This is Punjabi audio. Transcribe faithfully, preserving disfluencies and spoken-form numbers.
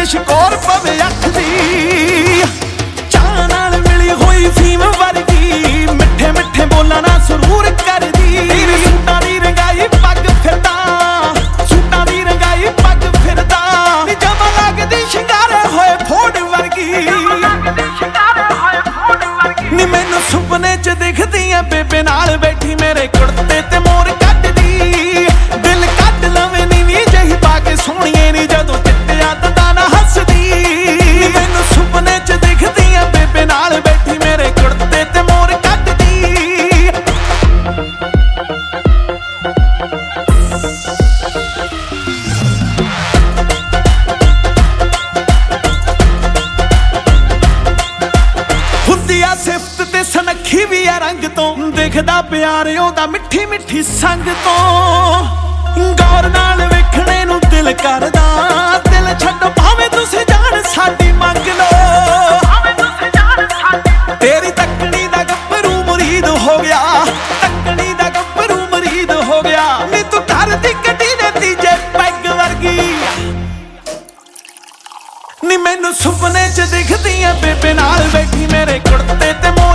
ਸ਼ਕੋਰ ਪਵੇ ਅੱਖ ਦੀ। ਚਾਹ ਨਾਲ ਮਿਲੀ ਹੋਈ ਫੀਮ ਵਰਗੀ, ਮਿੱਠੇ ਮਿੱਠੇ ਬੋਲਾਂ ਨਾਲ ਸਰੂਰ ਕਰਦੀ। ਸੂਟਾਂ ਦੀ ਰੰਗਾਈ ਪੱਗ ਫਿਰਦਾ, ਸੂਟਾਂ ਦੀ ਰੰਗਾਈ ਪੱਗ ਫਿਰਦਾ। ਨੀ ਜਮਾਂ ਲੱਗਦੀ ਸ਼ਿੰਗਾਰੇ ਹੋਏ ਫੋੜ ਵਰਗੀ। ਨੀ ਮੈਨੂੰ ਸੁਪਨੇ ਚ ਦਿਖਦੀ ਐ ਬੇਬੇ ਨਾਲ ਬੈਠੀ ਮੇਰੇ ਕੁੜਤੇ ਤੇ ਮੋਰ ਕੱਢਦੀ। ਦਿਲ ਕੱਢ ਲਵੇਂ ਨੀਵੀਂ ਜਿਹੀ ਪਾ ਕੇ ਸੋਹਣੀਏ ਨੀ ਜਦੋਂ ਚਿੱਟਿਆ ਦੰਦਾਂ ਨਾਲ ਹੱਸਦੀ। ਨੀ ਮੈਨੂੰ ਸੁਪਨੇ ਚ ਦਿਖਦੀ ਐ ਬੇਬੇ ਨਾਲ ਬੈਠੀ ਮੇਰੇ ਕੁੜਤੇ ਤੇ ਮੋਰ ਕੱਢਦੀ। ਹੁੰਦੀ ਆ ਸਿਫਤ ਤੇ ਸੁਨੱਖੀ ਵੀ ਆ ਰੰਗ ਤੋਂ, ਦਿਖਦਾ ਪਿਆਰ ਉਹਦਾ ਮਿੱਠੀ ਮਿੱਠੀ ਸੰਗ ਤੋਂ। ਗੌਰ ਨਾਲ ਵੇਖਣੇ ਨੂੰ ਦਿਲ ਕਰਦਾ, ਦਿਲ ਛੱਡੋ ਭਾਵੇਂ ਤੁਸੀਂ ਜਾਣ ਸਾਡੀ ਮੰਗ ਲੋ। ਤੇਰੀ ਤੱਕਣੀ ਦਾ ਗੱਭਰੂ ਮੁਰੀਦ ਹੋ ਗਿਆ, ਤੱਕਣੀ ਦਾ ਗੱਭਰੂ ਮੁਰੀਦ ਹੋ ਗਿਆ। ਨੀ ਤੂੰ ਧਰਤੀ ਕੱਢੀ ਦੇ ਤੀਜੇ ਪੈਗ ਵਰਗੀ। ਨੀ ਮੈਨੂੰ ਸੁਪਨੇ ਚ ਦਿਖਦੀ ਐ ਬੇਬੇ ਨਾਲ ਬੈਠੀ ਮੇਰੇ ਕੁੜਤੇ ਤੇ ਮੋਰ